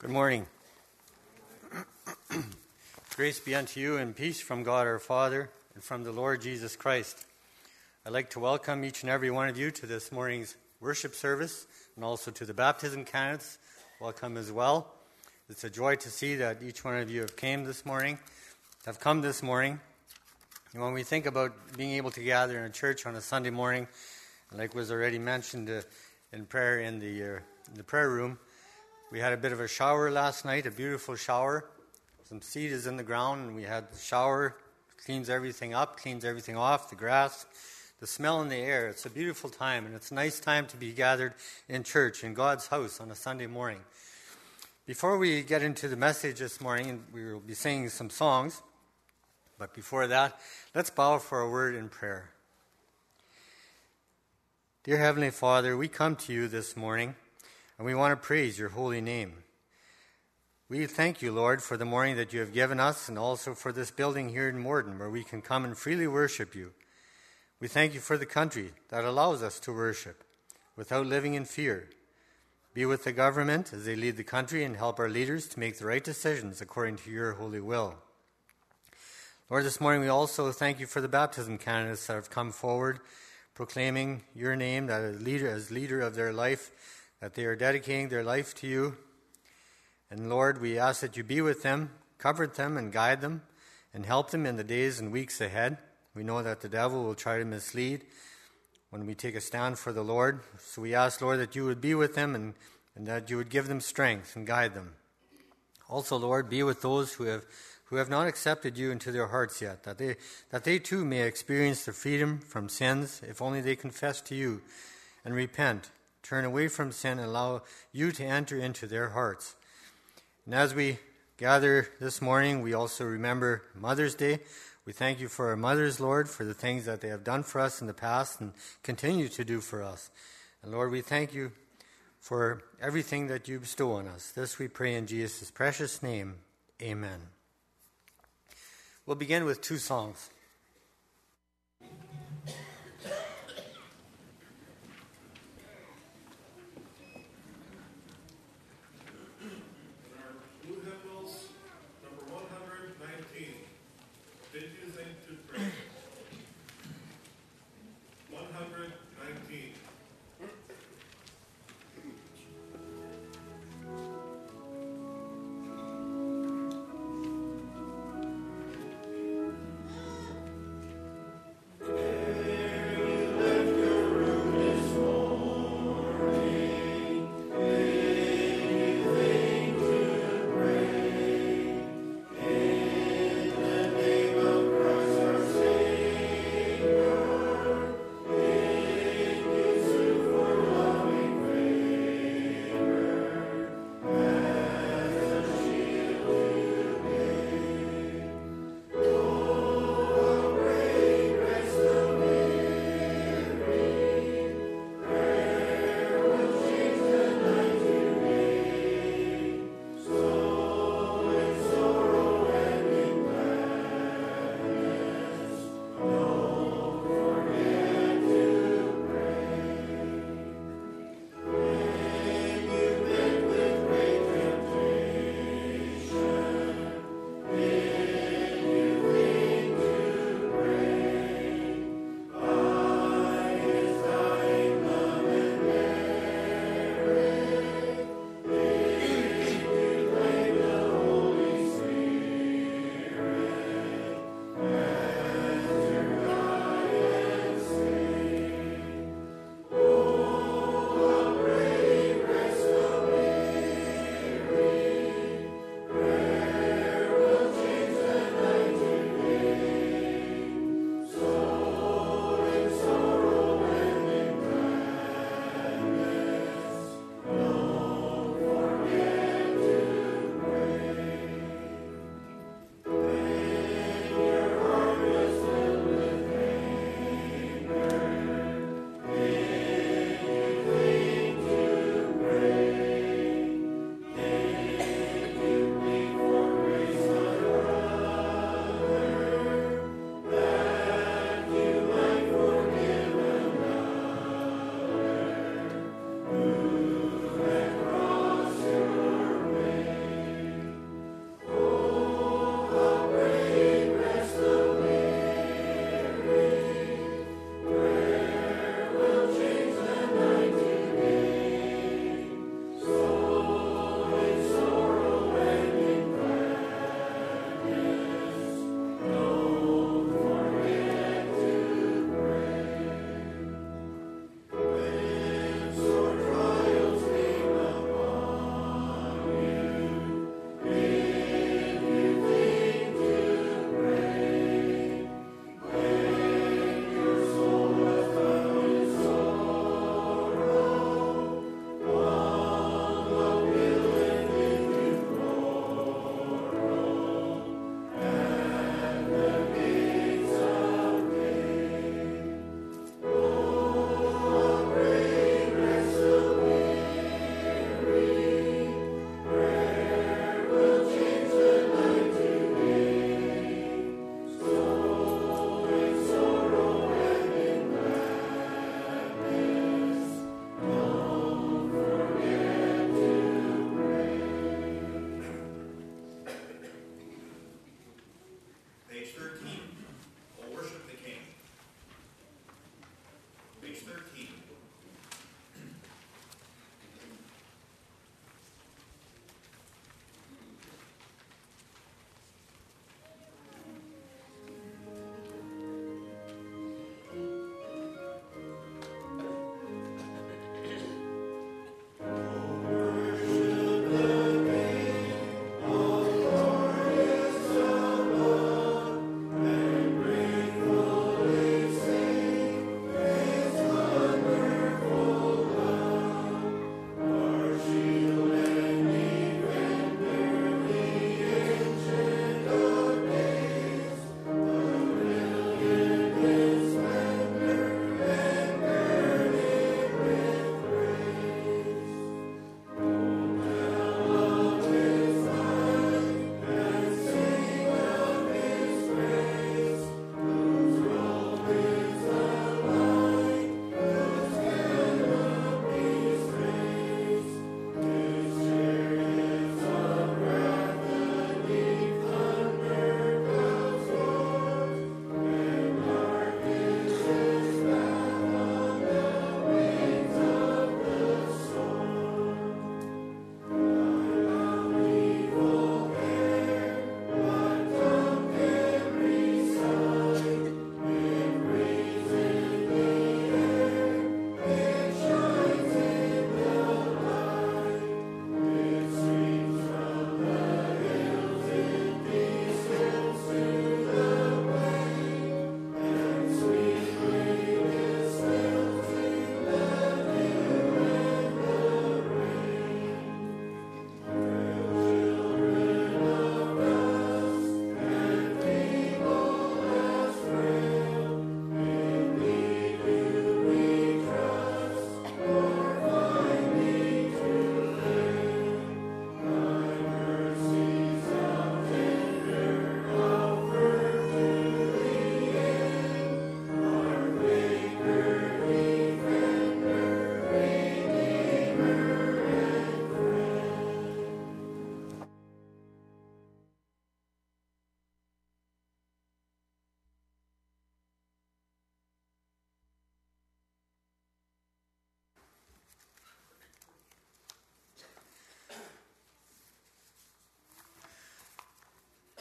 Good morning. Grace be unto you and peace from God our Father and from the Lord Jesus Christ. I'd like to welcome each and every one of you to this morning's worship service and also to the baptism candidates. Welcome as well. It's a joy to see that each one of you have come this morning. And when we think about being able to gather in a church on a Sunday morning, like was already mentioned in prayer in the prayer room, we had a bit of a shower last night, a beautiful shower. Some seed is in the ground, and we had the shower, cleans everything up, cleans everything off, the grass, the smell in the air. It's a beautiful time, and it's a nice time to be gathered in church, in God's house on a Sunday morning. Before we get into the message this morning, we will be singing some songs. But before that, let's bow for a word in prayer. Dear Heavenly Father, we come to you this morning, and we want to praise your holy name. We thank you, Lord, for the morning that you have given us and also for this building here in Morden where we can come and freely worship you. We thank you for the country that allows us to worship without living in fear. Be with the government as they lead the country and help our leaders to make the right decisions according to your holy will. Lord, this morning we also thank you for the baptism candidates that have come forward proclaiming your name that as leader of their life, that they are dedicating their life to you. And Lord, we ask that you be with them, comfort them and guide them, and help them in the days and weeks ahead. We know that the devil will try to mislead when we take a stand for the Lord. So we ask, Lord, that you would be with them and that you would give them strength and guide them. Also, Lord, be with those who have not accepted you into their hearts yet, that they too may experience the freedom from sins if only they confess to you and repent, turn away from sin, and allow you to enter into their hearts. And as we gather this morning, we also remember Mother's Day. We thank you for our mothers, Lord, for the things that they have done for us in the past and continue to do for us. And Lord, we thank you for everything that you bestow on us. This we pray in Jesus' precious name. Amen. We'll begin with two songs.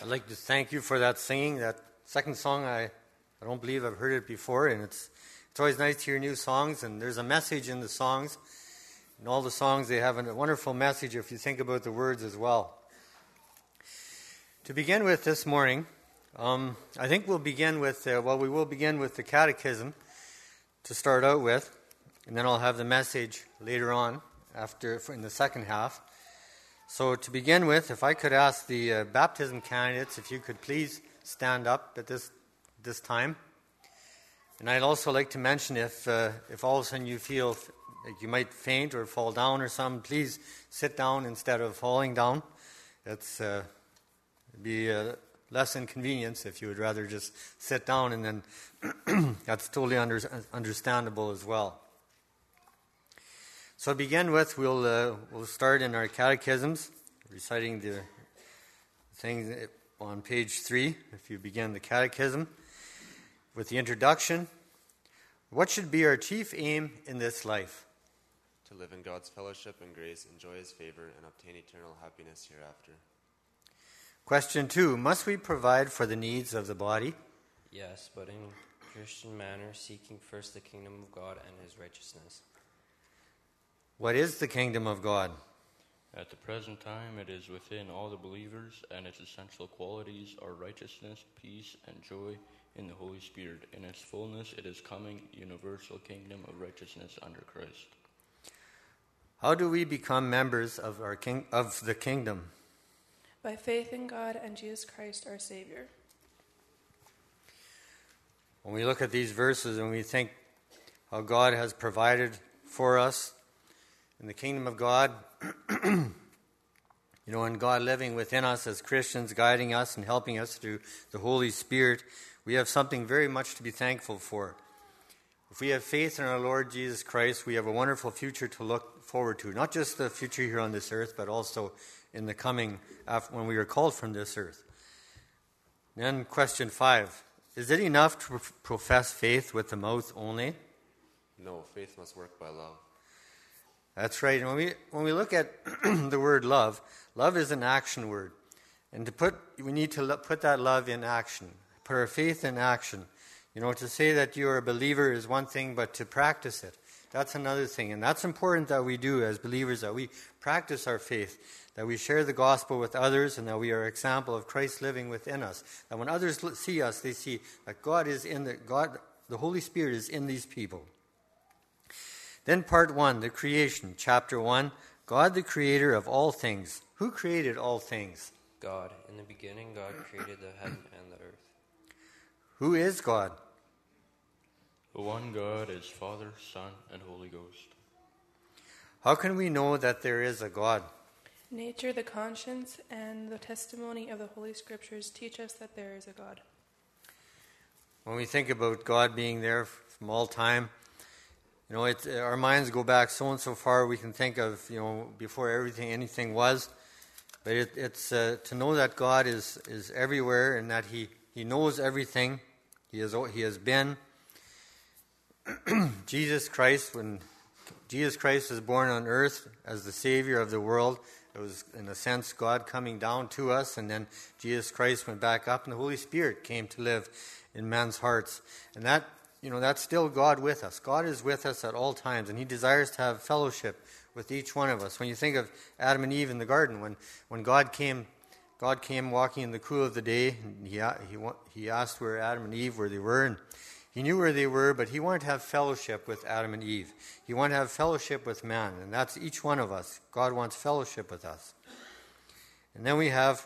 I'd like to thank you for that singing. That second song, I don't believe I've heard it before, and it's always nice to hear new songs, and there's a message in the songs. In all the songs, they have a wonderful message if you think about the words as well. To begin with this morning, I think we'll begin with, we will begin with the catechism to start out with, and then I'll have the message later on in the second half. So to begin with, if I could ask the baptism candidates if you could please stand up at this time. And I'd also like to mention if all of a sudden you feel like you might faint or fall down or something, please sit down instead of falling down. It'd be less inconvenience if you would rather just sit down, and then that's totally understandable as well. So to begin with, we'll start in our catechisms, reciting the things on page 3, if you begin the catechism, with the introduction. What should be our chief aim in this life? To live in God's fellowship and grace, enjoy His favor, and obtain eternal happiness hereafter. Question 2, must we provide for the needs of the body? Yes, but in a Christian manner, seeking first the kingdom of God and His righteousness. What is the kingdom of God? At the present time, it is within all the believers, and its essential qualities are righteousness, peace, and joy in the Holy Spirit. In its fullness, it is coming, universal kingdom of righteousness under Christ. How do we become members of the kingdom? By faith in God and Jesus Christ, our Savior. When we look at these verses and we think how God has provided for us in the kingdom of God, and God living within us as Christians, guiding us and helping us through the Holy Spirit, we have something very much to be thankful for. If we have faith in our Lord Jesus Christ, we have a wonderful future to look forward to. Not just the future here on this earth, but also in the coming, when we are called from this earth. Then question 5. Is it enough to profess faith with the mouth only? No, faith must work by love. That's right. And when we look at the word love is an action word. And we need to put that love in action, put our faith in action. To say that you are a believer is one thing, but to practice it, that's another thing. And that's important that we do as believers, that we practice our faith, that we share the gospel with others, and that we are an example of Christ living within us. That when others see us, they see that the Holy Spirit is in these people. Then part 1, the creation, chapter 1, God the creator of all things. Who created all things? God. In the beginning, God created the heaven and the earth. Who is God? The one God is Father, Son, and Holy Ghost. How can we know that there is a God? Nature, the conscience, and the testimony of the Holy Scriptures teach us that there is a God. When we think about God being there from all time, our minds go back so and so far we can think of, before anything was. But it's to know that God is everywhere and that He knows everything. He has been. Jesus Christ, when Jesus Christ was born on earth as the Savior of the world, it was, in a sense, God coming down to us, and then Jesus Christ went back up, and the Holy Spirit came to live in men's hearts. And that's still God with us. God is with us at all times, and He desires to have fellowship with each one of us. When you think of Adam and Eve in the garden, when God came walking in the cool of the day, and he asked where Adam and Eve, where they were, and He knew where they were, but He wanted to have fellowship with Adam and Eve. He wanted to have fellowship with man, and that's each one of us. God wants fellowship with us. And then we have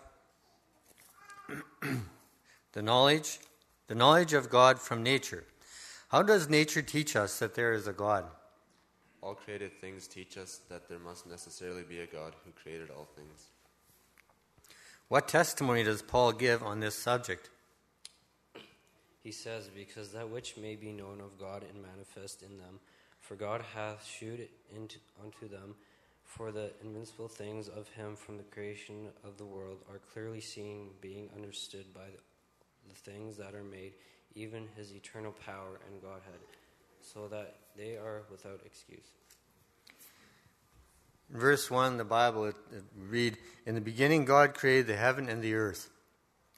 the knowledge of God from nature. How does nature teach us that there is a God? All created things teach us that there must necessarily be a God who created all things. What testimony does Paul give on this subject? He says, because that which may be known of God and manifest in them, for God hath shewed it unto them, for the invincible things of Him from the creation of the world are clearly seen, being understood by the things that are made, even His eternal power and Godhead, so that they are without excuse. In verse 1, the Bible, it read, in the beginning God created the heaven and the earth.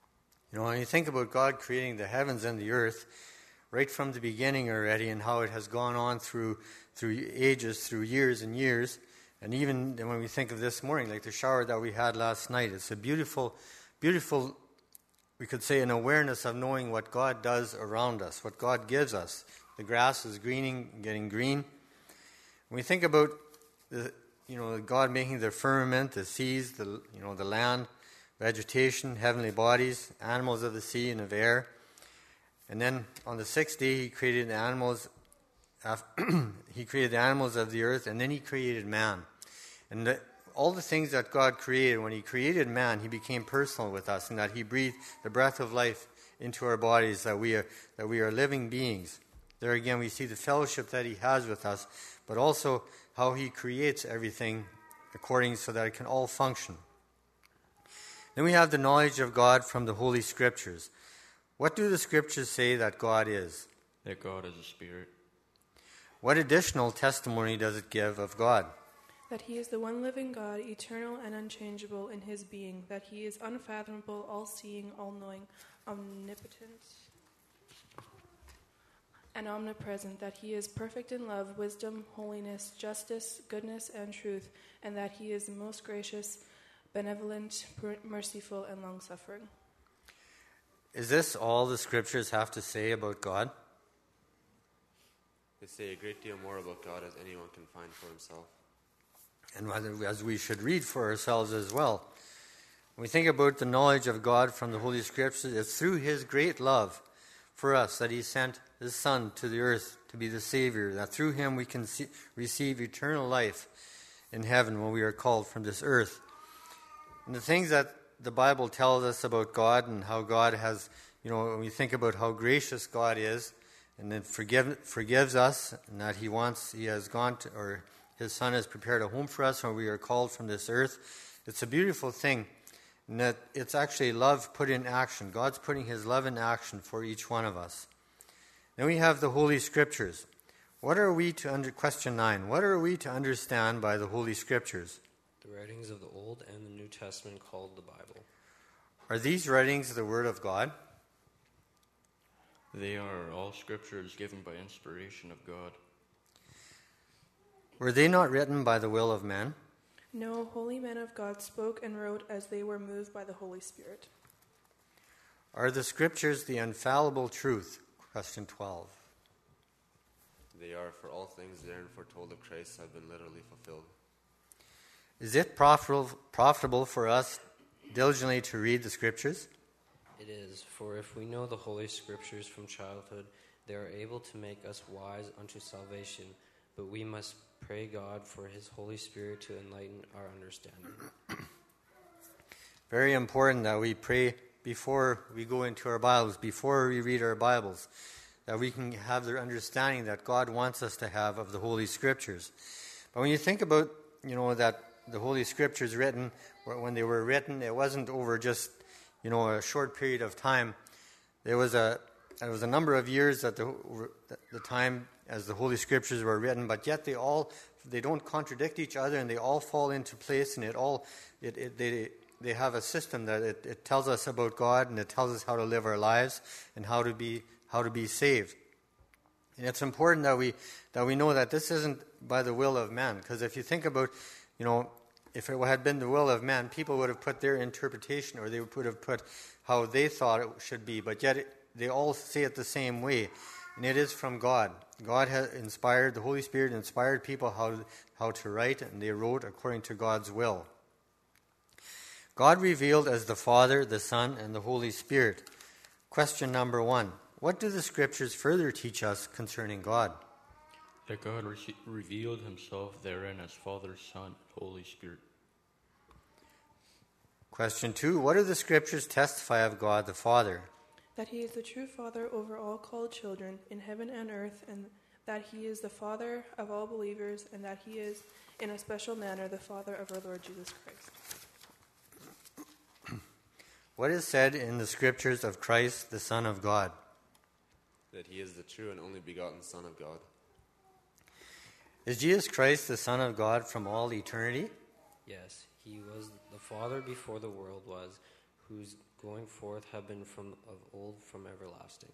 You know, when you think about God creating the heavens and the earth, right from the beginning already, and how it has gone on through ages, through years and years, and even when we think of this morning, like the shower that we had last night, it's a beautiful, beautiful, we could say, an awareness of knowing what God does around us, what God gives us. The grass is getting green. When we think about God making the firmament, the seas, the land, vegetation, heavenly bodies, animals of the sea and of air, and then on the sixth day he created the animals. He created the animals of the earth, and then he created man. And all the things that God created, when he created man, he became personal with us, and that he breathed the breath of life into our bodies, that we are living beings. There again, we see the fellowship that he has with us, but also how he creates everything according so that it can all function. Then we have the knowledge of God from the Holy Scriptures. What do the Scriptures say that God is? That God is a spirit. What additional testimony does it give of God? That he is the one living God, eternal and unchangeable in his being, that he is unfathomable, all-seeing, all-knowing, omnipotent, and omnipresent, that he is perfect in love, wisdom, holiness, justice, goodness, and truth, and that he is most gracious, benevolent, merciful, and long-suffering. Is this all the Scriptures have to say about God? They say a great deal more about God as anyone can find for himself. And as we should read for ourselves as well. When we think about the knowledge of God from the Holy Scriptures, it's through his great love for us that he sent his Son to the earth to be the Savior, that through him we can receive eternal life in heaven when we are called from this earth. And the things that the Bible tells us about God and how God has, when we think about how gracious God is, and then forgives us, and that his Son has prepared a home for us when we are called from this earth. It's a beautiful thing, and that it's actually love put in action. God's putting his love in action for each one of us. Then we have the Holy Scriptures. Question 9, what are we to understand by the Holy Scriptures? The writings of the Old and the New Testament called the Bible. Are these writings the Word of God? They are all scriptures given by inspiration of God. Were they not written by the will of men? No, holy men of God spoke and wrote as they were moved by the Holy Spirit. Are the Scriptures the infallible truth? Question 12. They are, for all things therein foretold of Christ have been literally fulfilled. Is it profitable for us diligently to read the Scriptures? It is, for if we know the Holy Scriptures from childhood, they are able to make us wise unto salvation, but we must pray God for his Holy Spirit to enlighten our understanding. Very important that we pray before we go into our Bibles, before we read our Bibles, that we can have the understanding that God wants us to have of the Holy Scriptures. But when you think about, that the Holy Scriptures when they were written, it wasn't over just, a short period of time. There was a number of years at the time as the Holy Scriptures were written, but yet they don't contradict each other, and they all fall into place, and they have a system that it tells us about God, and it tells us how to live our lives and how to be saved. And it's important that we know that this isn't by the will of man, because if you think about, if it had been the will of man, people would have put their interpretation, or they would have put how they thought it should be, but yet they all say it the same way, and it is from God. God has inspired, the Holy Spirit inspired people how to write, and they wrote according to God's will. God revealed as the Father, the Son, and the Holy Spirit. Question number 1. What do the Scriptures further teach us concerning God? That God revealed himself therein as Father, Son, and Holy Spirit. Question 2. What do the Scriptures testify of God the Father? That he is the true Father over all called children in heaven and earth, and that he is the Father of all believers, and that he is, in a special manner, the Father of our Lord Jesus Christ. What is said in the Scriptures of Christ, the Son of God? That he is the true and only begotten Son of God. Is Jesus Christ the Son of God from all eternity? Yes, he was the Father before the world was, whose going forth have been from of old, from everlasting.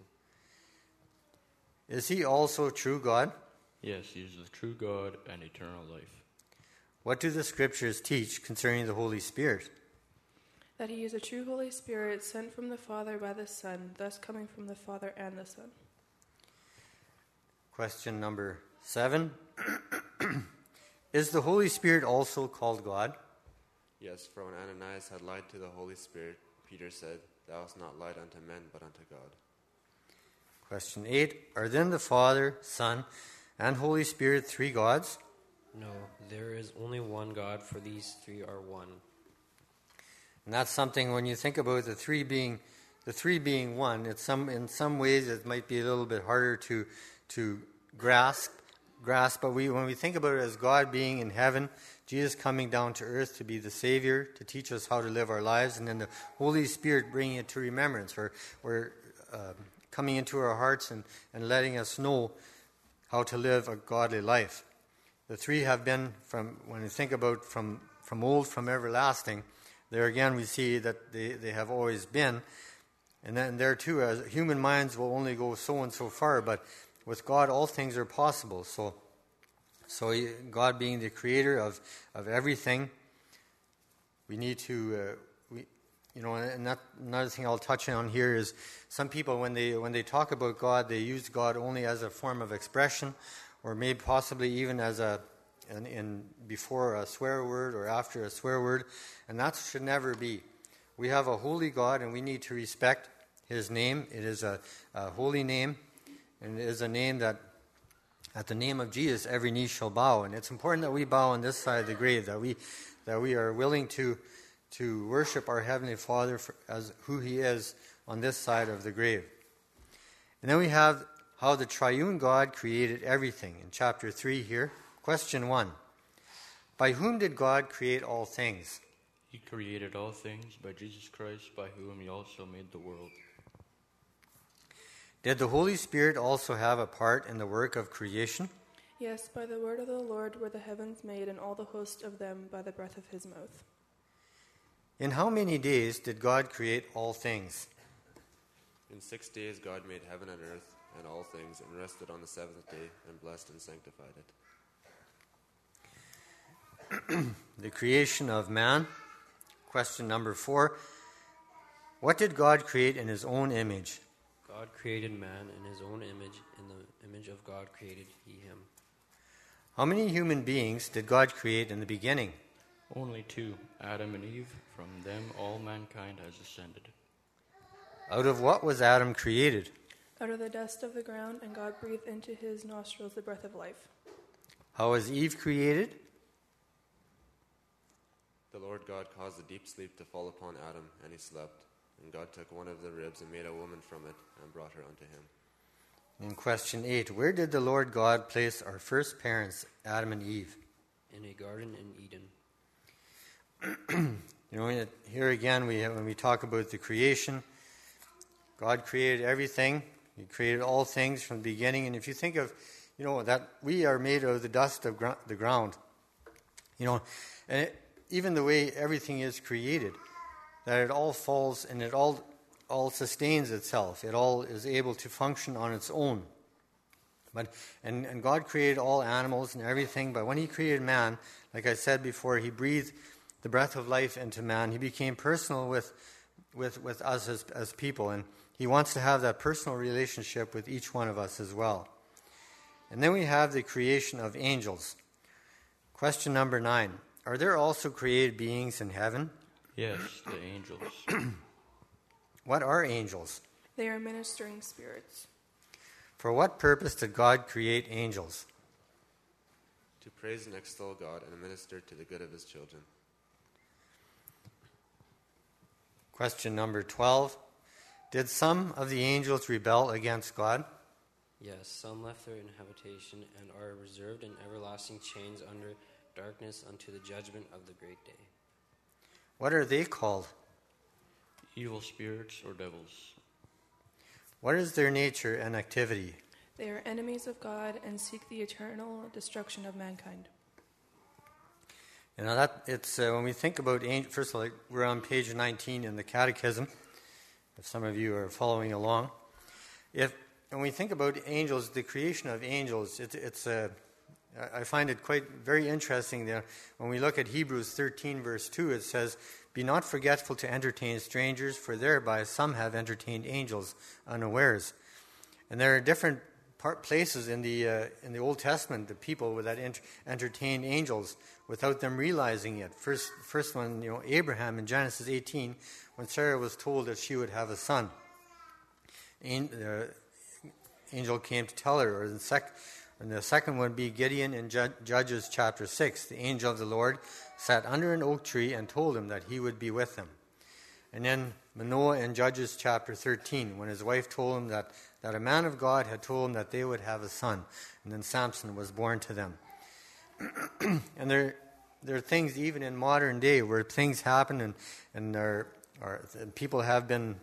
Is he also true God? Yes, he is the true God and eternal life. What do the scriptures teach concerning the Holy Spirit? That he is a true Holy Spirit sent from the Father by the Son, thus coming from the Father and the Son. Question number 7. Is the Holy Spirit also called God? Yes, for when Ananias had lied to the Holy Spirit, Peter said, Thou hast not lied unto men, but unto God. Question 8. Are then the Father, Son, and Holy Spirit three gods? No, there is only one God, for these three are one. And that's something when you think about the three being one, in some ways it might be a little bit harder to grasp, but when we think about it as God being in heaven, Jesus coming down to earth to be the Savior, to teach us how to live our lives, and then the Holy Spirit bringing it to remembrance, or coming into our hearts and letting us know how to live a godly life. The three have been, when we think about from old, from everlasting, there again we see that they have always been. And then there too, as human minds will only go so and so far, but with God all things are possible. So God being the creator of everything, we need to, and that, another thing I'll touch on here is some people when they talk about God, they use God only as a form of expression, or maybe possibly even as before a swear word or after a swear word, and that should never be. We have a holy God, and we need to respect His name. It is a holy name, and it is a name that at the name of Jesus every knee shall bow. And it's important that we bow on this side of the grave, that we are willing to worship our Heavenly Father as who He is on this side of the grave. And then we have how the triune God created everything in chapter 3 here. Question 1. By whom did God create all things? He created all things by Jesus Christ, by whom he also made the world. Did the Holy Spirit also have a part in the work of creation? Yes, by the word of the Lord were the heavens made, and all the host of them by the breath of his mouth. In how many days did God create all things? In 6 days God made heaven and earth and all things, and rested on the seventh day, and blessed and sanctified it. The creation of man. Question number 4. What did God create in His own image? God created man in his own image. In the image of God created he him. How many human beings did God create in the beginning? Only 2, Adam and Eve. From them all mankind has descended. Out of what was Adam created? Out of the dust of the ground, and God breathed into his nostrils the breath of life. How was Eve created? The Lord God caused a deep sleep to fall upon Adam, and he slept. And God took one of the ribs and made a woman from it, and brought her unto him. In question 8, where did the Lord God place our first parents, Adam and Eve? In a garden in Eden. Here again, when we talk about the creation, God created everything. He created all things from the beginning. And if you think of, that we are made of the dust of the ground, and even the way everything is created, that it all falls and it all sustains itself. It all is able to function on its own. And God created all animals and everything, but when He created man, like I said before, He breathed the breath of life into man. He became personal with us as people, and He wants to have that personal relationship with each one of us as well. And then we have the creation of angels. Question number 9. Are there also created beings in heaven? Yes, the angels. What are angels? They are ministering spirits. For what purpose did God create angels? To praise and extol God and minister to the good of his children. Question number 12. Did some of the angels rebel against God? Yes, some left their habitation and are reserved in everlasting chains under darkness unto the judgment of the great day. What are they called? Evil spirits or devils. What is their nature and activity? They are enemies of God and seek the eternal destruction of mankind. When we think about angels, first of all, we're on page 19 in the Catechism. if some of you are following along. When we think about angels, the creation of angels, I find it very interesting that when we look at Hebrews 13, verse 2, it says, "Be not forgetful to entertain strangers, for thereby some have entertained angels unawares." And there are different places in the Old Testament, the people that entertained angels without them realizing it. First one, Abraham in Genesis 18, when Sarah was told that she would have a son. The angel came to tell her. And the second would be Gideon in Judges chapter 6. The angel of the Lord sat under an oak tree and told him that he would be with him. And then Manoah in Judges chapter 13, when his wife told him that a man of God had told him that they would have a son. And then Samson was born to them. And there are things even in modern day where things happen and people have been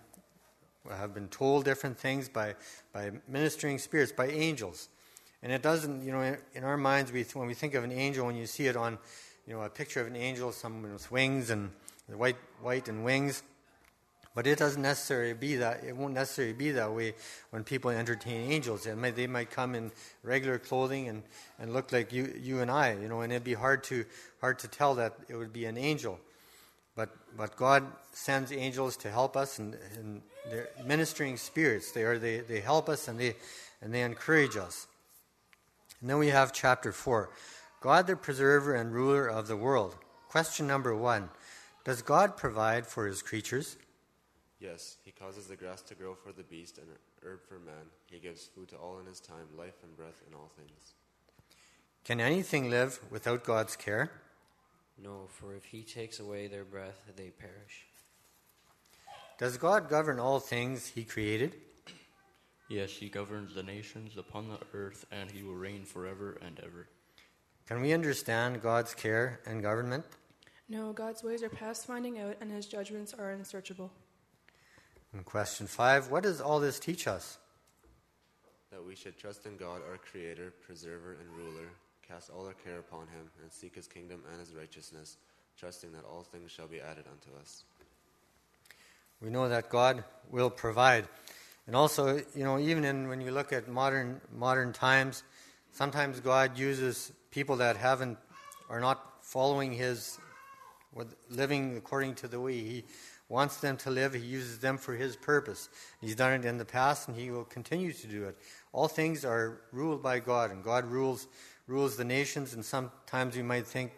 told different things by ministering spirits, by angels. And it doesn't, in our minds, when we think of an angel, when you see it on, a picture of an angel, someone with wings and white and wings, but it doesn't necessarily be that. It won't necessarily be that way when people entertain angels. They might come in regular clothing and look like you and I, and it'd be hard to tell that it would be an angel. But God sends angels to help us, and they're ministering spirits. They help us and they encourage us. And then we have chapter 4. God the preserver and ruler of the world. Question number 1. Does God provide for his creatures? Yes, he causes the grass to grow for the beast and herb for man. He gives food to all in his time, life and breath in all things. Can anything live without God's care? No, for if he takes away their breath, they perish. Does God govern all things he created? Yes, he governs the nations upon the earth, and he will reign forever and ever. Can we understand God's care and government? No, God's ways are past finding out, and his judgments are unsearchable. And question 5, what does all this teach us? That we should trust in God, our Creator, Preserver, and Ruler, cast all our care upon him, and seek his kingdom and his righteousness, trusting that all things shall be added unto us. We know that God will provide. And also, even when you look at modern times, sometimes God uses people that are not following living according to the way he wants them to live. He uses them for his purpose. He's done it in the past, and he will continue to do it. All things are ruled by God, and God rules the nations. And sometimes we might think,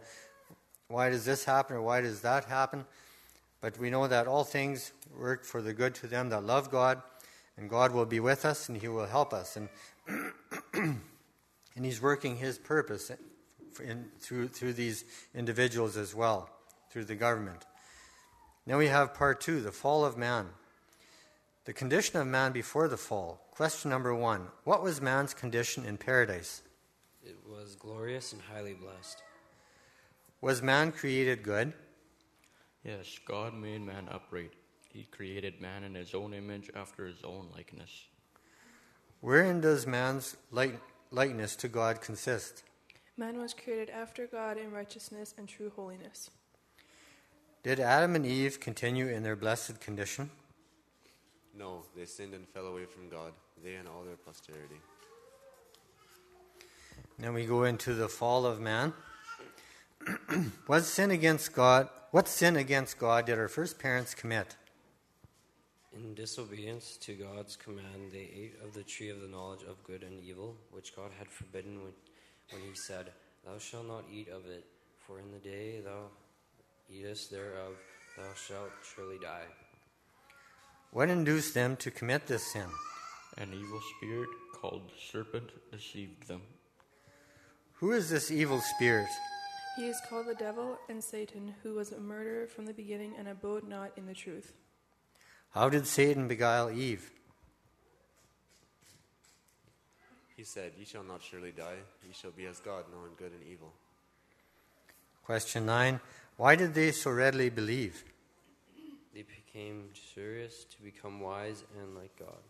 why does this happen or why does that happen? But we know that all things work for the good to them that love God, and God will be with us, and he will help us. And and he's working his purpose through these individuals as well, through the government. Now we have part 2, the fall of man. The condition of man before the fall. Question number 1. What was man's condition in paradise? It was glorious and highly blessed. Was man created good? Yes, God made man upright. He created man in his own image after his own likeness. Wherein does man's likeness to God consist? Man was created after God in righteousness and true holiness. Did Adam and Eve continue in their blessed condition? No, they sinned and fell away from God, they and all their posterity. Then we go into the fall of man. What sin against God did our first parents commit? In disobedience to God's command, they ate of the tree of the knowledge of good and evil, which God had forbidden when he said, "Thou shalt not eat of it, for in the day thou eatest thereof, thou shalt surely die." What induced them to commit this sin? An evil spirit called the serpent deceived them. Who is this evil spirit? He is called the devil and Satan, who was a murderer from the beginning and abode not in the truth. How did Satan beguile Eve? He said, "Ye shall not surely die, ye shall be as God, knowing good and evil." Question 9. Why did they so readily believe? They became curious to become wise and like God.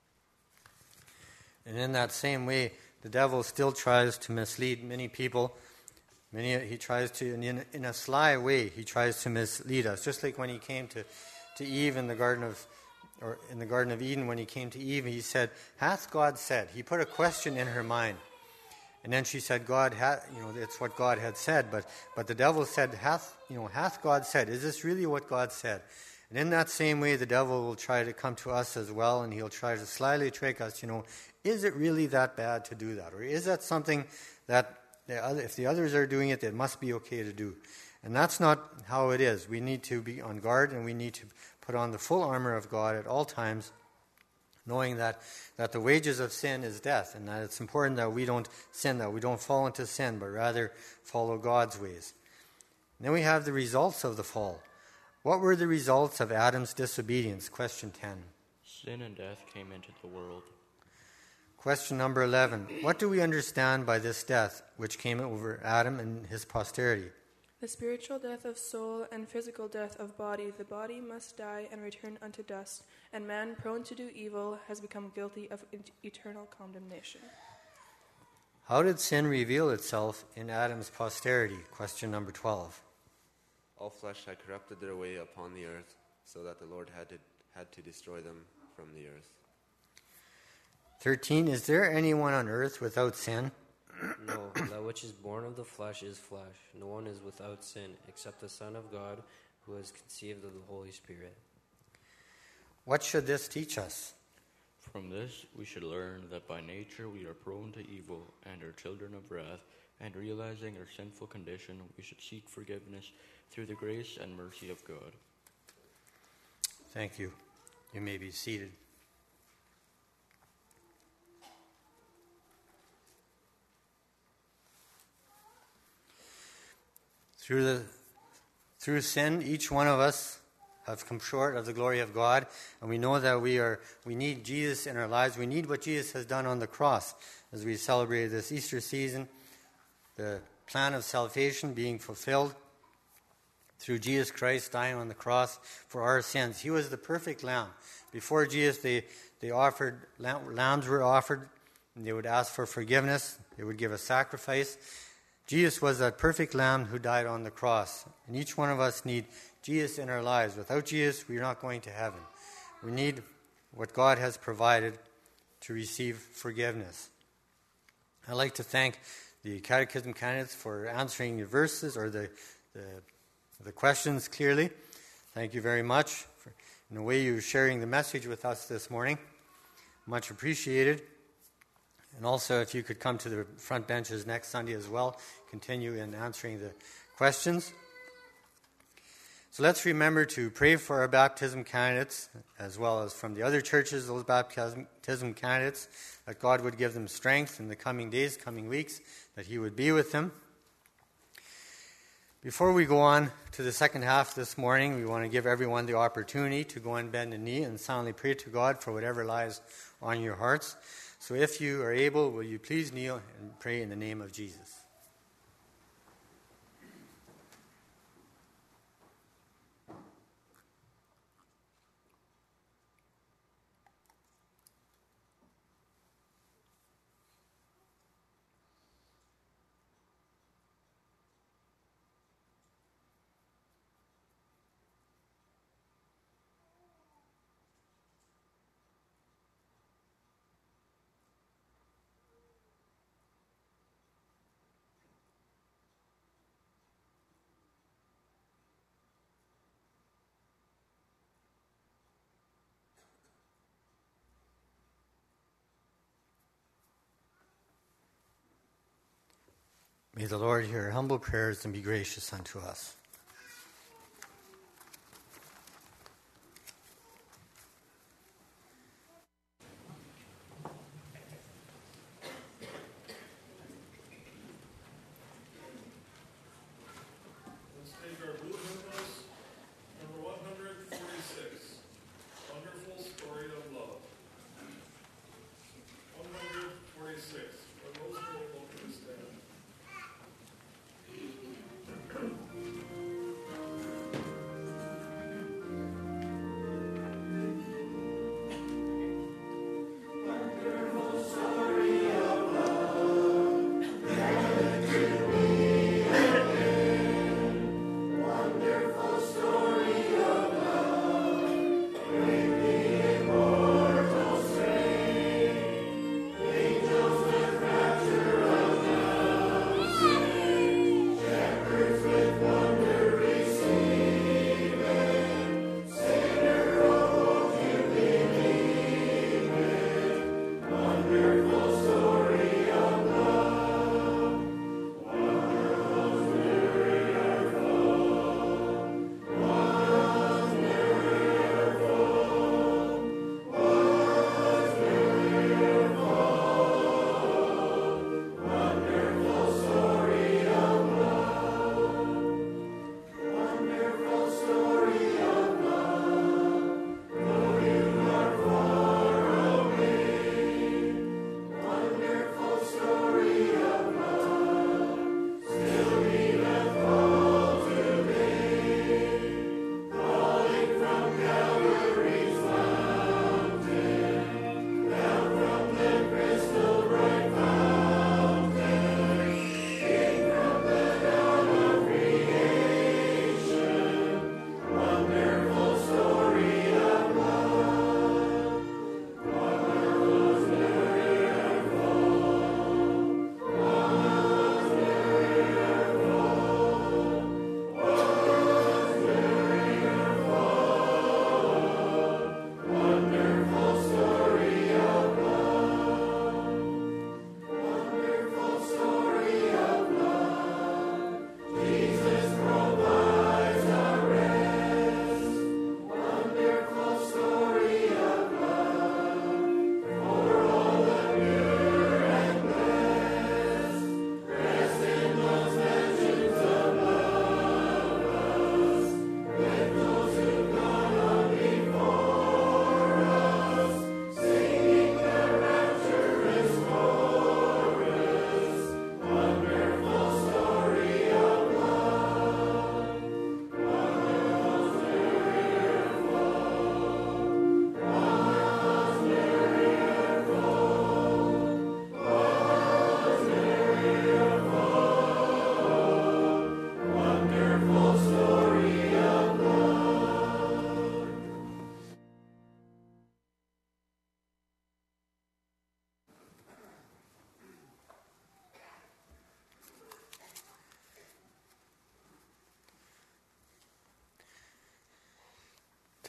And in that same way, the devil still tries to mislead many people. He tries to, in a sly way, he tries to mislead us. Just like when he came to Eve in the Garden of or in the Garden of Eden when he came to Eve, he said, "Hath God said?" He put a question in her mind. And then she said, it's what God had said. But the devil said, hath God said? Is this really what God said? And in that same way, the devil will try to come to us as well, and he'll try to slyly trick us, is it really that bad to do that? Or is that something that if the others are doing it, it must be okay to do? And that's not how it is. We need to be on guard, and we need to put on the full armor of God at all times, knowing that the wages of sin is death, and that it's important that we don't sin, that we don't fall into sin, but rather follow God's ways. And then we have the results of the fall. What were the results of Adam's disobedience? Question 10. Sin and death came into the world. Question number 11. What do we understand by this death which came over Adam and his posterity? The spiritual death of soul and physical death of body. The body must die and return unto dust, and man, prone to do evil, has become guilty of eternal condemnation. How did sin reveal itself in Adam's posterity? Question number 12. All flesh had corrupted their way upon the earth, so that the Lord had to destroy them from the earth. 13. Is there anyone on earth without sin? No, that which is born of the flesh is flesh. No one is without sin, except the Son of God, who is conceived of the Holy Spirit. What should this teach us? From this we should learn that by nature we are prone to evil and are children of wrath, and realizing our sinful condition, we should seek forgiveness through the grace and mercy of God. Thank you. You may be seated. Through sin, each one of us have come short of the glory of God, and we know that we need Jesus in our lives. We need what Jesus has done on the cross. As we celebrate this Easter season, the plan of salvation being fulfilled through Jesus Christ dying on the cross for our sins. He was the perfect lamb. Before Jesus, lambs were offered, and they would ask for forgiveness. They would give a sacrifice. Jesus was that perfect lamb who died on the cross. And each one of us need Jesus in our lives. Without Jesus, we're not going to heaven. We need what God has provided to receive forgiveness. I'd like to thank the catechism candidates for answering the verses or the questions clearly. Thank you very much for in the way you're sharing the message with us this morning. Much appreciated. And also, if you could come to the front benches next Sunday as well, continue in answering the questions. So let's remember to pray for our baptism candidates, as well as from the other churches, those baptism candidates, that God would give them strength in the coming days, coming weeks, that He would be with them. Before we go on to the second half this morning, we want to give everyone the opportunity to go and bend a knee and solemnly pray to God for whatever lies on your hearts. So if you are able, will you please kneel and pray in the name of Jesus? May the Lord hear humble prayers and be gracious unto us. Let's take our blue hymnals, number 146, Wonderful Story of Love. 146, are those who are welcome to stand.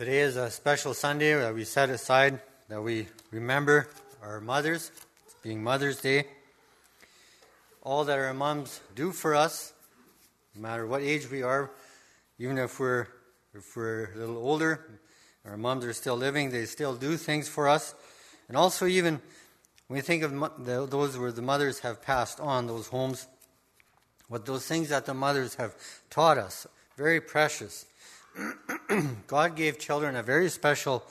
Today is a special Sunday that we set aside that we remember our mothers, being Mother's Day. All that our moms do for us, no matter what age we are, even if we're a little older, our moms are still living, they still do things for us. And also even when you think of those where the mothers have passed on, those homes, what those things that the mothers have taught us, very precious. God gave children a very special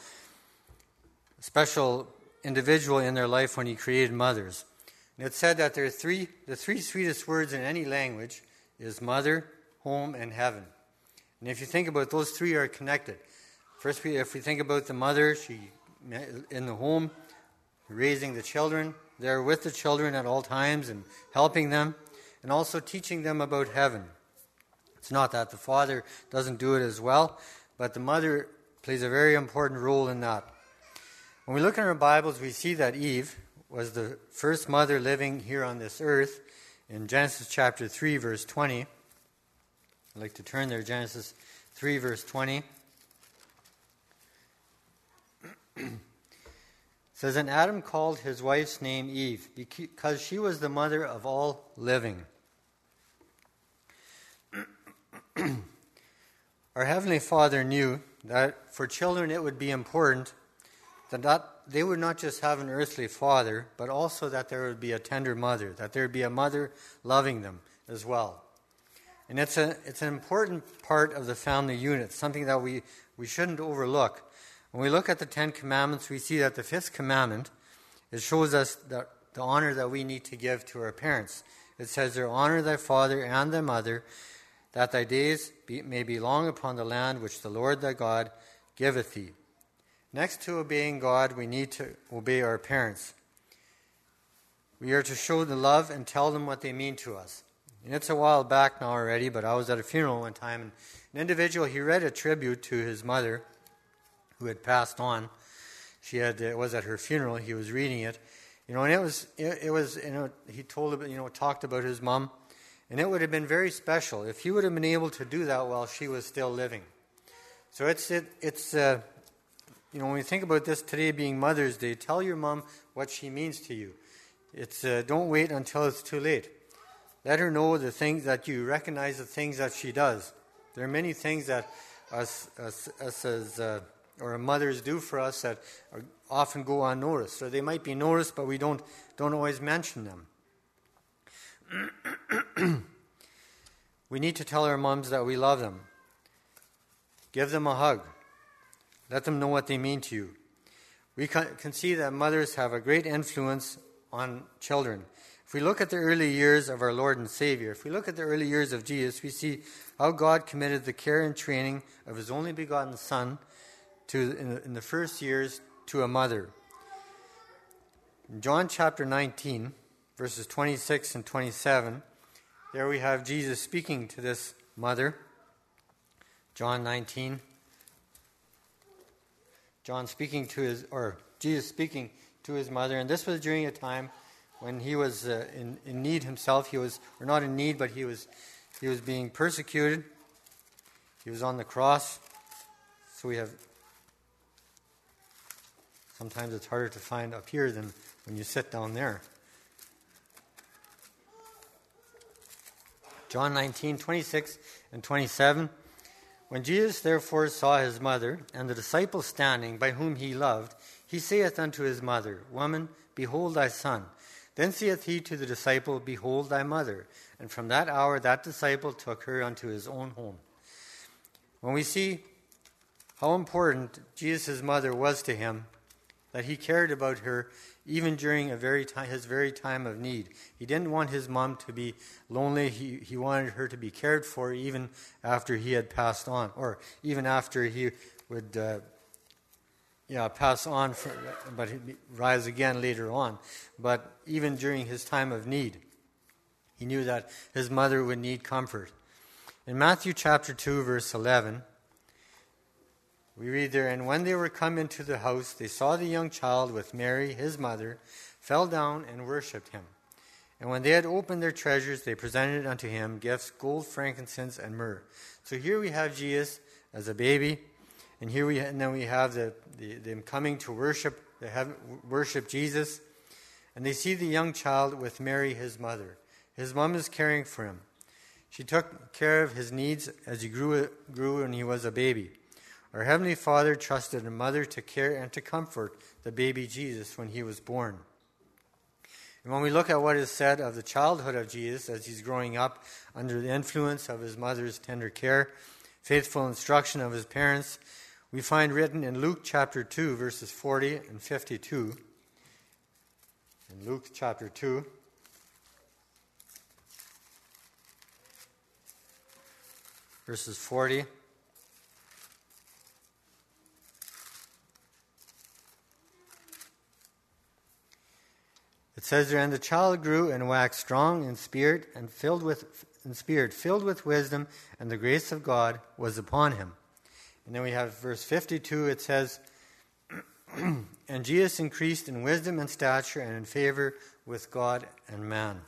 individual in their life when He created mothers. And it said that the three sweetest words in any language is mother, home, and heaven. And if you think about it, those three are connected. First, if we think about the mother, she in the home, raising the children, there with the children at all times and helping them, and also teaching them about heaven. It's not that the father doesn't do it as well, but the mother plays a very important role in that. When we look in our Bibles, we see that Eve was the first mother living here on this earth in Genesis chapter 3, verse 20. I'd like to turn there, Genesis 3, verse 20. It says, "And Adam called his wife's name Eve, because she was the mother of all living." Our Heavenly Father knew that for children it would be important that they would not just have an earthly father, but also that there would be a tender mother, that there would be a mother loving them as well. And it's an important part of the family unit, something that we shouldn't overlook. When we look at the Ten Commandments, we see that the fifth commandment, it shows us that the honor that we need to give to our parents. It says, "Honor thy father and thy mother, that thy days may be long upon the land which the Lord thy God giveth thee." Next to obeying God, we need to obey our parents. We are to show the love and tell them what they mean to us. And it's a while back now already, but I was at a funeral one time, and an individual, he read a tribute to his mother who had passed on. It was at her funeral, he was reading it. And it was he talked about his mom. And it would have been very special if he would have been able to do that while she was still living. So when we think about this today being Mother's Day, tell your mom what she means to you. Don't wait until it's too late. Let her know the things that you recognize, the things that she does. There are many things that us as or mothers do for us that often go unnoticed. So they might be noticed, but we don't always mention them. We need to tell our moms that we love them. Give them a hug. Let them know what they mean to you. We can see that mothers have a great influence on children. If we look at the early years of our Lord and Savior, if we look at the early years of Jesus, we see how God committed the care and training of His only begotten Son in the first years to a mother. In John chapter 19, verses 26 and 27, there we have Jesus speaking to this mother. John 19. Jesus speaking to his mother, and this was during a time when he was in need himself. He was, or not in need, but he was being persecuted. He was on the cross. So we have. Sometimes it's harder to find up here than when you sit down there. John 19, 26 and 27. "When Jesus therefore saw his mother, and the disciple standing, by whom he loved, he saith unto his mother, Woman, behold thy son. Then saith he to the disciple, Behold thy mother. And from that hour that disciple took her unto his own home." When we see how important Jesus' mother was to him, that he cared about her even during his very time of need. He didn't want his mom to be lonely. He wanted her to be cared for even after he had passed on, or even after he would pass on, but he'd rise again later on. But even during his time of need, he knew that his mother would need comfort. In Matthew chapter 2, verse 11, we read there, "And when they were come into the house, they saw the young child with Mary, his mother, fell down and worshipped him. And when they had opened their treasures, they presented unto him gifts, gold, frankincense, and myrrh." So here we have Jesus as a baby, And then we have them coming to worship Jesus. And they see the young child with Mary, his mother. His mom is caring for him. She took care of his needs as he grew when he was a baby. Our Heavenly Father trusted a mother to care and to comfort the baby Jesus when he was born. And when we look at what is said of the childhood of Jesus as he's growing up under the influence of his mother's tender care, faithful instruction of his parents, we find written in Luke chapter 2, verses 40 and 52. In Luke chapter 2, verses 40. It says there, and the child grew and waxed strong in spirit and filled with wisdom, and the grace of God was upon him. And then we have verse 52. It says, and Jesus increased in wisdom and stature and in favor with God and man.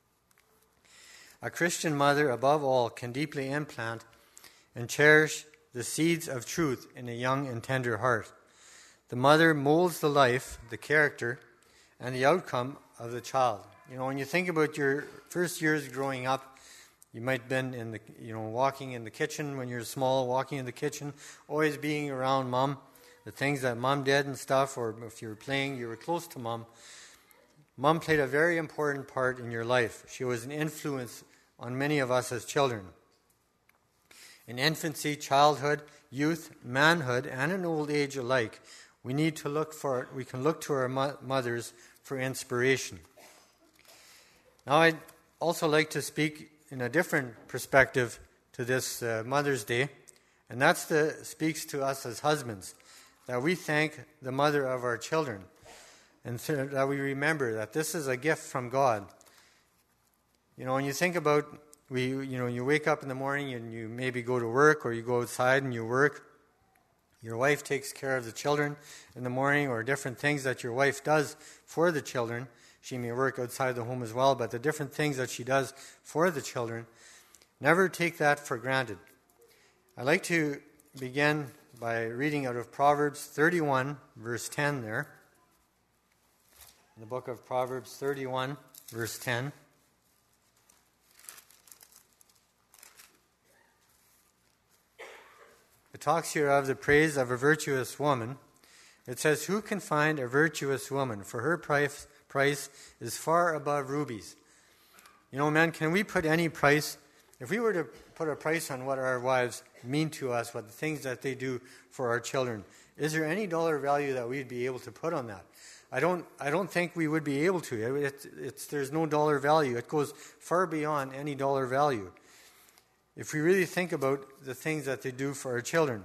A Christian mother, above all, can deeply implant and cherish the seeds of truth in a young and tender heart. The mother molds the life, the character, and the outcome of the child. You know, when you think about your first years growing up, you might have been walking in the kitchen when you're small, walking in the kitchen, always being around mom, the things that mom did and stuff, or if you were playing, you were close to mom. Mom played a very important part in your life. She was an influence on many of us as children. In infancy, childhood, youth, manhood, and in old age alike, we can look to our mothers for inspiration. Now, I'd also like to speak in a different perspective to this Mother's Day, and speaks to us as husbands, that we thank the mother of our children, and that we remember that this is a gift from God. You know, when you think about, you wake up in the morning and you maybe go to work, or you go outside and you work. Your wife takes care of the children in the morning, or different things that your wife does for the children. She may work outside the home as well, but the different things that she does for the children, never take that for granted. I'd like to begin by reading out of Proverbs 31, verse 10 there. In the book of Proverbs 31, verse 10. It talks here of the praise of a virtuous woman. It says, who can find a virtuous woman? For her price is far above rubies. You know, man, can we put any price? If we were to put a price on what our wives mean to us, what the things that they do for our children, is there any dollar value that we'd be able to put on that? I don't think we would be able to. There's no dollar value. It goes far beyond any dollar value. If we really think about the things that they do for our children,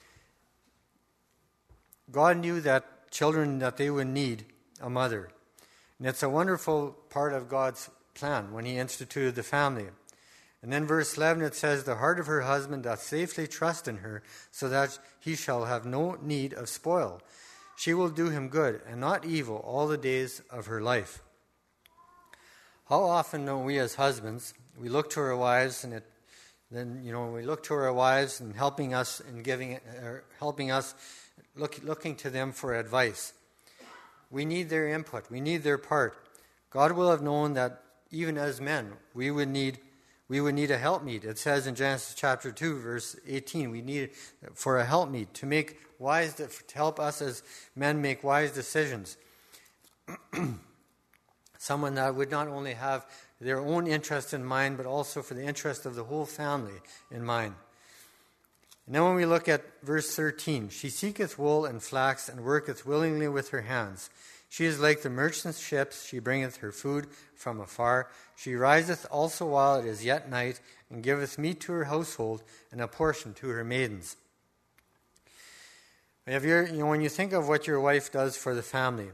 God knew that children, that they would need a mother. And it's a wonderful part of God's plan when he instituted the family. And then verse 11, it says, the heart of her husband doth safely trust in her, so that he shall have no need of spoil. She will do him good and not evil all the days of her life. How often do we as husbands, we look to our wives, and we look to our wives and helping us looking to them for advice. We need their input. We need their part. God will have known that even as men, we would need a helpmeet. It says in Genesis chapter 2, verse 18, we need for a helpmeet to help us as men make wise decisions. Someone that would not only have their own interest in mind, but also for the interest of the whole family in mind. And then when we look at verse 13, she seeketh wool and flax, and worketh willingly with her hands. She is like the merchant's ships, she bringeth her food from afar. She riseth also while it is yet night, and giveth meat to her household, and a portion to her maidens. When you think of what your wife does for the family,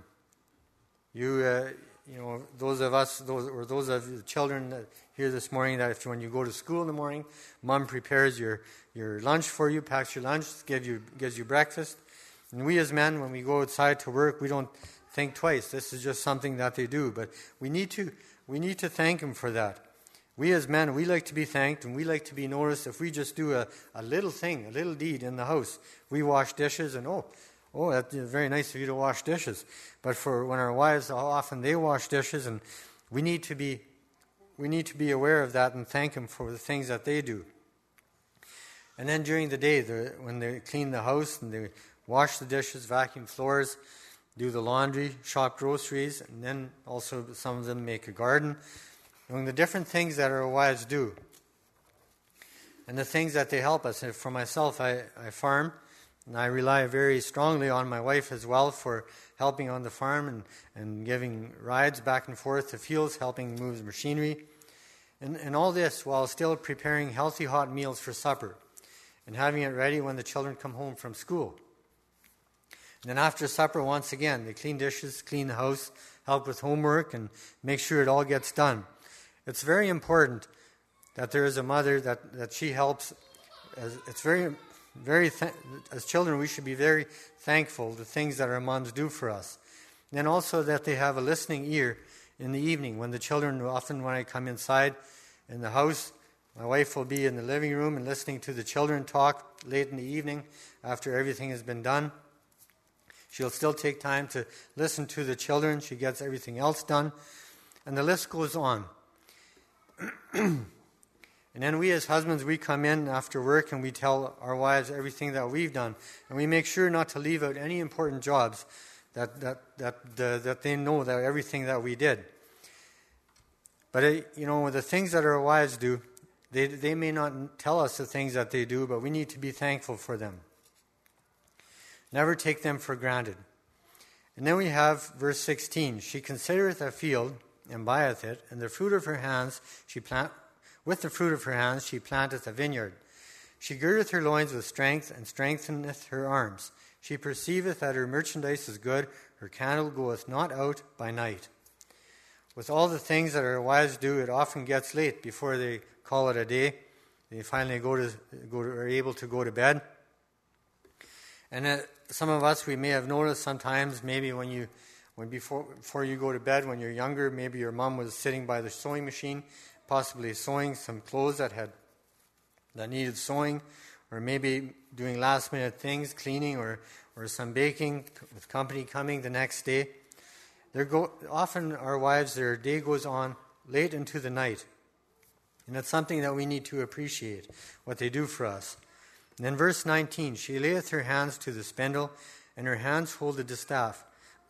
those of the children that here this morning, that when you go to school in the morning, mom prepares your lunch for you, packs your lunch, gives you breakfast. And we as men, when we go outside to work, we don't think twice. This is just something that they do. But we need to thank them for that. We as men, we like to be thanked and we like to be noticed if we just do a little thing, a little deed in the house. We wash dishes and, oh, that's very nice of you to wash dishes. But for when our wives, often they wash dishes, and we need to be aware of that and thank them for the things that they do. And then during the day, when they clean the house and they wash the dishes, vacuum floors, do the laundry, shop groceries, and then also some of them make a garden, doing the different things that our wives do. And the things that they help us. For myself, I farm, and I rely very strongly on my wife as well for helping on the farm and giving rides back and forth to fields, helping move the machinery. And all this while still preparing healthy hot meals for supper and having it ready when the children come home from school. And then after supper, once again, they clean dishes, clean the house, help with homework, and make sure it all gets done. It's very important that there is a mother that she helps. It's very, as children, we should be very thankful the things that our moms do for us. And then also that they have a listening ear in the evening when the children, often when I come inside in the house, my wife will be in the living room and listening to the children talk late in the evening after everything has been done. She'll still take time to listen to the children. She gets everything else done. And the list goes on. And then we as husbands, we come in after work and we tell our wives everything that we've done. And we make sure not to leave out any important jobs that they know that everything that we did. But, the things that our wives do, they may not tell us the things that they do, but we need to be thankful for them. Never take them for granted. And then we have verse 16. She considereth a field and buyeth it, and the fruit of her hands with the fruit of her hands she planteth a vineyard. She girdeth her loins with strength, and strengtheneth her arms. She perceiveth that her merchandise is good, her candle goeth not out by night. With all the things that our wives do, it often gets late before they call it a day. They finally are able to go to bed. And some of us, we may have noticed sometimes, maybe before you go to bed, when you're younger, maybe your mom was sitting by the sewing machine, possibly sewing some clothes that needed sewing, or maybe doing last-minute things, cleaning or some baking with company coming the next day. Often our wives, their day goes on late into the night. And that's something that we need to appreciate, what they do for us. And then verse 19, she layeth her hands to the spindle, and her hands hold the distaff.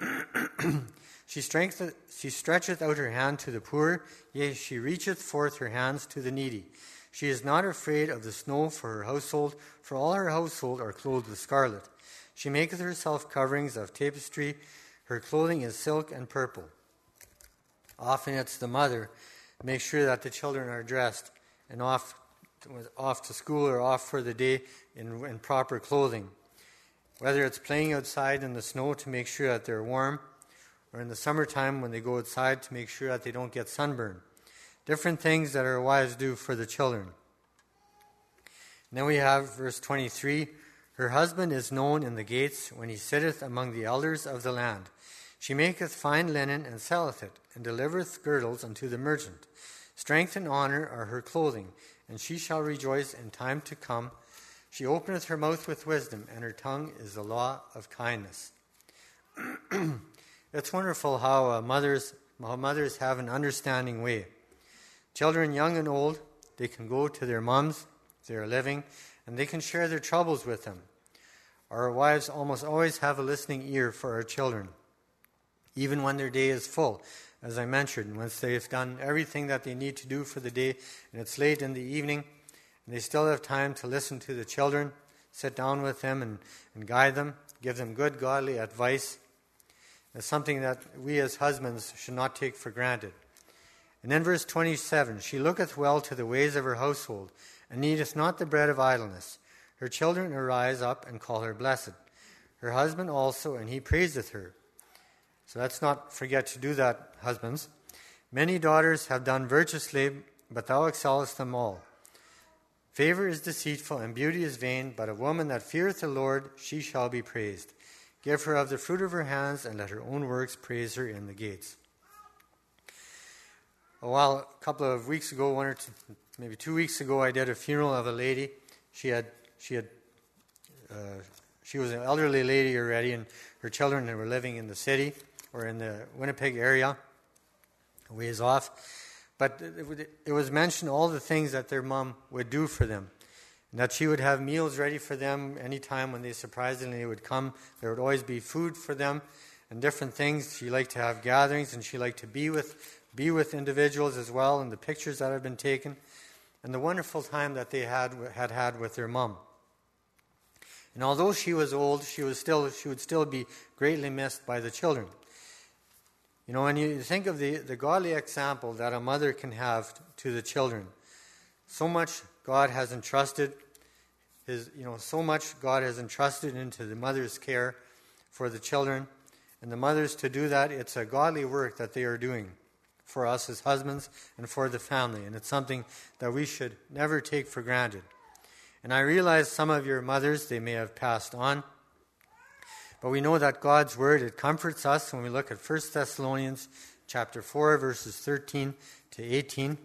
She stretcheth out her hand to the poor, yea, she reacheth forth her hands to the needy. She is not afraid of the snow for her household, for all her household are clothed with scarlet. She maketh herself coverings of tapestry, her clothing is silk and purple. Often it's the mother to make sure that the children are dressed and off to school or off for the day in proper clothing. Whether it's playing outside in the snow to make sure that they're warm, or in the summertime when they go outside to make sure that they don't get sunburned. Different things that our wives do for the children. And then we have verse 23, her husband is known in the gates when he sitteth among the elders of the land. She maketh fine linen and selleth it, and delivereth girdles unto the merchant. Strength and honor are her clothing, and she shall rejoice in time to come. She openeth her mouth with wisdom, and her tongue is the law of kindness. It's wonderful how mothers have an understanding way. Children, young and old, they can go to their moms, if they are living, and they can share their troubles with them. Our wives almost always have a listening ear for our children, even when their day is full. As I mentioned, once they've done everything that they need to do for the day, and it's late in the evening, and they still have time to listen to the children, sit down with them and guide them, give them good godly advice. It's something that we as husbands should not take for granted. And then verse 27, she looketh well to the ways of her household, and needeth not the bread of idleness. Her children arise up and call her blessed. Her husband also, and he praiseth her. So let's not forget to do that, husbands. Many daughters have done virtuously, but thou excellest them all. Favor is deceitful, and beauty is vain, but a woman that feareth the Lord, she shall be praised. Give her of the fruit of her hands, and let her own works praise her in the gates. a couple of weeks ago, maybe 2 weeks ago, I did a funeral of a lady. She was an elderly lady already, and her children were living in the city or in the Winnipeg area, a ways off. But it was mentioned all the things that their mom would do for them, and that she would have meals ready for them anytime when they surprisingly would come. There would always be food for them and different things. She liked to have gatherings, and she liked to be with individuals as well, and the pictures that had been taken, and the wonderful time that they had with their mom. And although she was old, she would still be greatly missed by the children. You know, when you think of the godly example that a mother can have to the children, so much God has entrusted into the mother's care for the children, and the mothers to do that. It's a godly work that they are doing for us as husbands and for the family, and it's something that we should never take for granted. And I realize some of your mothers, they may have passed on, but we know that God's Word, it comforts us when we look at 1 Thessalonians chapter 4, verses 13 to 18.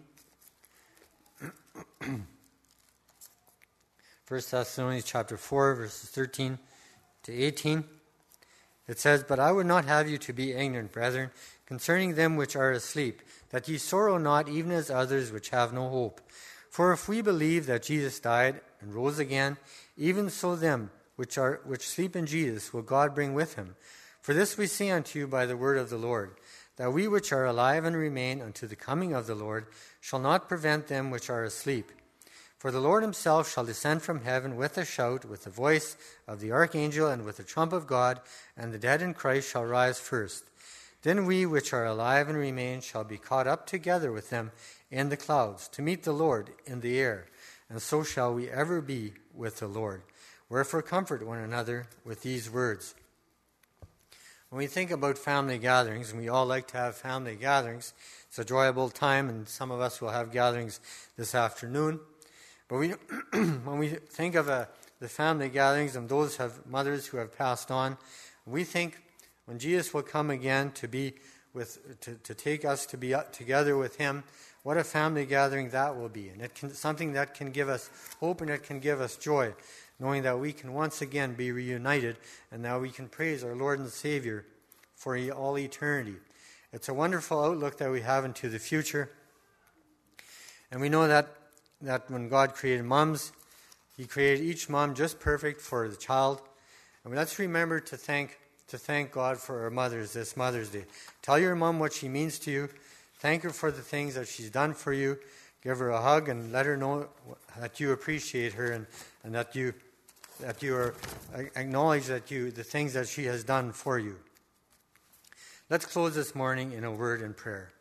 1 Thessalonians chapter 4, verses 13 to 18. It says, "But I would not have you to be ignorant, brethren, concerning them which are asleep, that ye sorrow not, even as others which have no hope. For if we believe that Jesus died and rose again, even so them which sleep in Jesus will God bring with him. For this we say unto you by the word of the Lord, that we which are alive and remain unto the coming of the Lord shall not prevent them which are asleep. For the Lord himself shall descend from heaven with a shout, with the voice of the archangel, and with the trump of God, and the dead in Christ shall rise first. Then we which are alive and remain shall be caught up together with them in the clouds, to meet the Lord in the air, and so shall we ever be with the Lord. Wherefore comfort one another with these words." When we think about family gatherings, and we all like to have family gatherings, it's an enjoyable time, and some of us will have gatherings this afternoon. But when we think of the family gatherings and those have mothers who have passed on, we think when Jesus will come again to take us to be together with him, what a family gathering that will be. And something that can give us hope and it can give us joy, knowing that we can once again be reunited and that we can praise our Lord and Savior for all eternity. It's a wonderful outlook that we have into the future. And we know that when God created moms, he created each mom just perfect for the child. And let's remember to thank God for our mothers this Mother's Day. Tell your mom what she means to you. Thank her for the things that she's done for you. Give her a hug and let her know that you appreciate her and that you acknowledge the things that she has done for you. Let's close this morning in a word in prayer.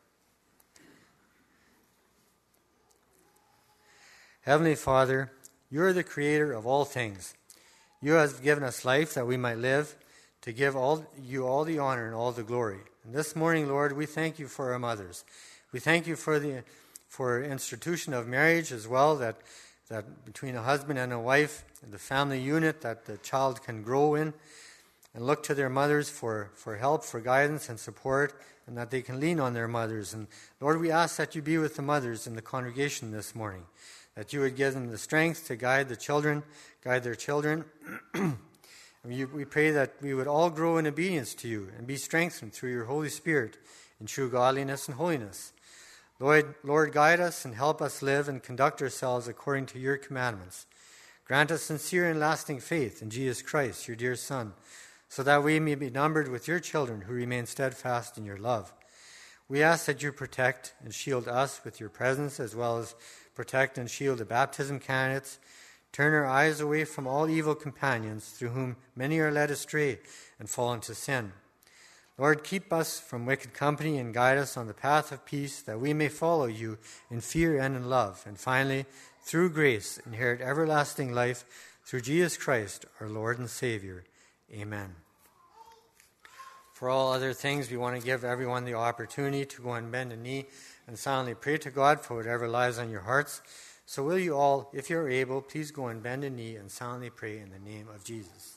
Heavenly Father, you are the creator of all things. You have given us life that we might live, to give you all the honor and all the glory. And this morning, Lord, we thank you for our mothers. We thank you for institution of marriage as well, that between a husband and a wife, the family unit that the child can grow in, and look to their mothers for help, for guidance and support, and that they can lean on their mothers. And Lord, we ask that you be with the mothers in the congregation this morning, that you would give them the strength to guide their children. We pray that we would all grow in obedience to you and be strengthened through your Holy Spirit in true godliness and holiness. Lord, guide us and help us live and conduct ourselves according to your commandments. Grant us sincere and lasting faith in Jesus Christ, your dear Son, so that we may be numbered with your children who remain steadfast in your love. We ask that you protect and shield us with your presence, as well as protect and shield the baptism candidates. Turn our eyes away from all evil companions, through whom many are led astray and fall into sin. Lord, keep us from wicked company and guide us on the path of peace, that we may follow you in fear and in love, and finally, through grace, inherit everlasting life through Jesus Christ, our Lord and Savior. Amen. For all other things, we want to give everyone the opportunity to go and bend a knee and silently pray to God for whatever lies on your hearts. So will you all, if you're able, please go and bend a knee and silently pray in the name of Jesus.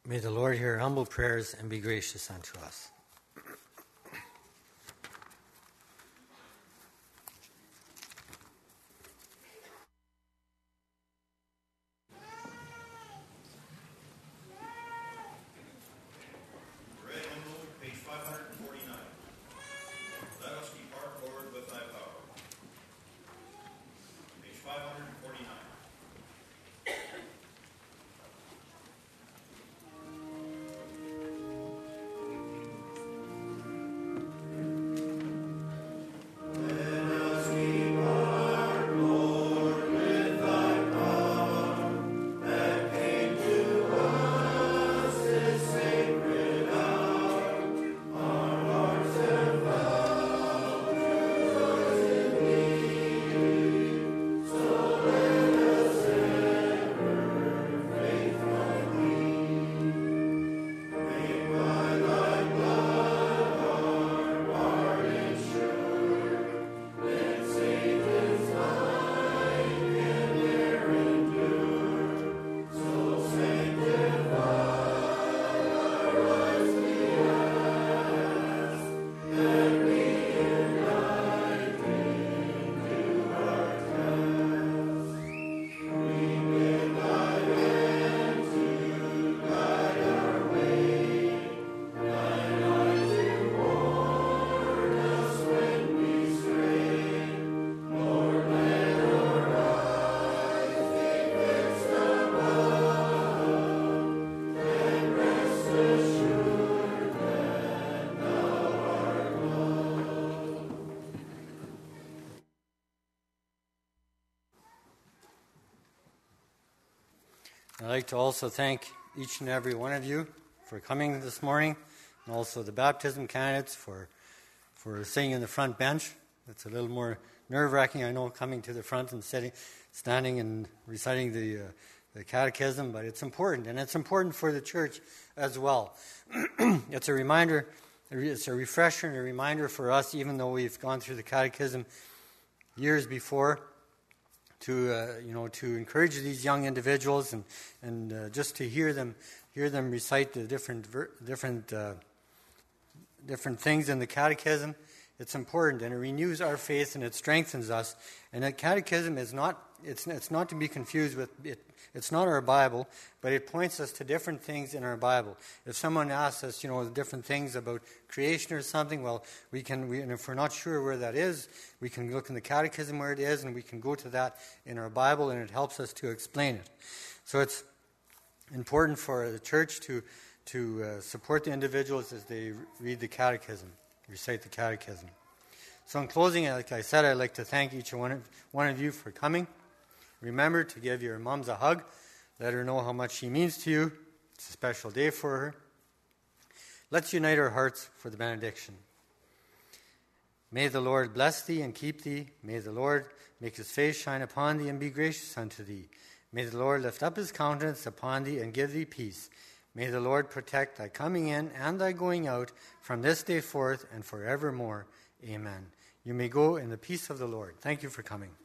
May the Lord hear humble prayers and be gracious unto us. I'd like to also thank each and every one of you for coming this morning, and also the baptism candidates for sitting in the front bench. It's a little more nerve-wracking, I know, coming to the front and standing and reciting the catechism, but it's important, and it's important for the church as well. It's a reminder, it's a refresher and a reminder for us, even though we've gone through the catechism years before, to encourage these young individuals and just to hear them recite the different things in the catechism. It's important, and it renews our faith and it strengthens us. And the catechism is not to be confused with it. It's not our Bible, but it points us to different things in our Bible. If someone asks us, different things about creation or something, well, and if we're not sure where that is, we can look in the catechism where it is, and we can go to that in our Bible, and it helps us to explain it. So it's important for the church to support the individuals as they read the catechism, recite the catechism. So in closing, like I said, I'd like to thank each one of you for coming. Remember to give your moms a hug. Let her know how much she means to you. It's a special day for her. Let's unite our hearts for the benediction. May the Lord bless thee and keep thee. May the Lord make his face shine upon thee and be gracious unto thee. May the Lord lift up his countenance upon thee and give thee peace. May the Lord protect thy coming in and thy going out from this day forth and forevermore. Amen. You may go in the peace of the Lord. Thank you for coming.